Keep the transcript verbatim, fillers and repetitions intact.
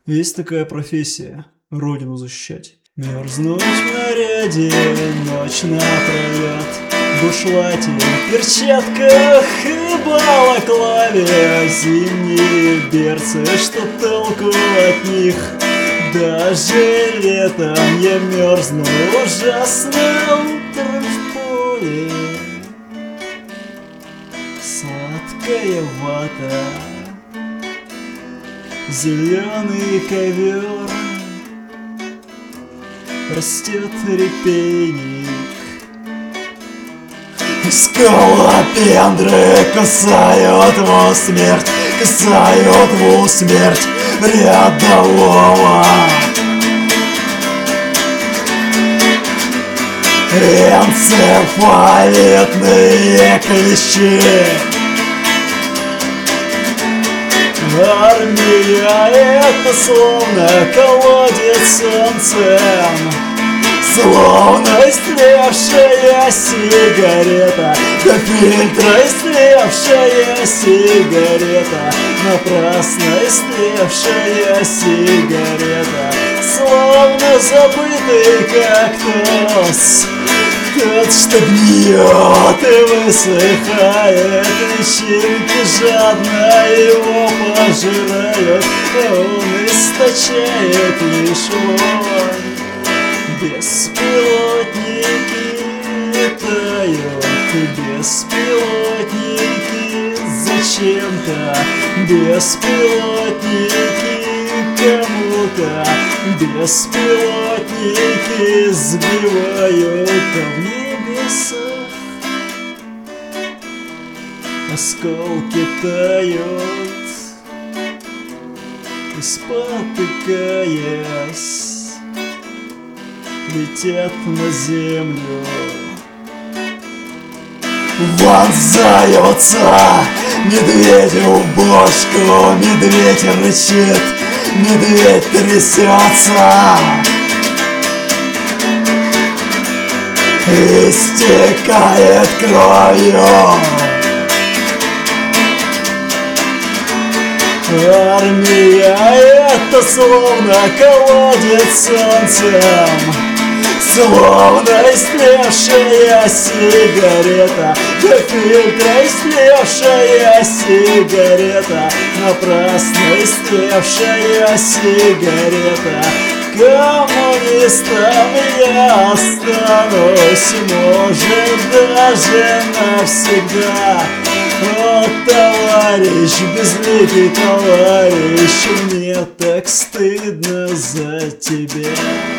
Есть такая профессия — родину защищать. Мерзнуть в наряде ночь напролет, в бушлате, перчатках и балаклаве. Зимние берцы, что толку от них? Даже летом я мерзну ужасно утром в поле. Сладкая вата, зеленый ковер, растет репейник. Скалопендры кусают в усмерть, кусают в усмерть рядового. Энцефалитные клещи. Армия — это словно колодец солнцем, словно истлевшая сигарета, до фильтра истлевшая сигарета, напрасно истлевшая сигарета, словно забытый кактус, тот, что гниет и высыхает, личинки жадно его пожирают, а он источает лишь вонь. Беспилотники летают, беспилотники зачем-то, беспилотники кому-то, беспилотники сбивают, а в небесах осколки тают, и спотыкаясь летят на землю. Вонзаются медведи в бошку, медведь рычит, медведь трясется, истекает кровью. Армия — это словно колодец солнцем, словно истлевшая сигарета, до фильтра истлевшая сигарета, напрасно истлевшая сигарета. Коммунистом я останусь, может, даже навсегда. О, товарищ, безликий товарищ, мне так стыдно за тебя.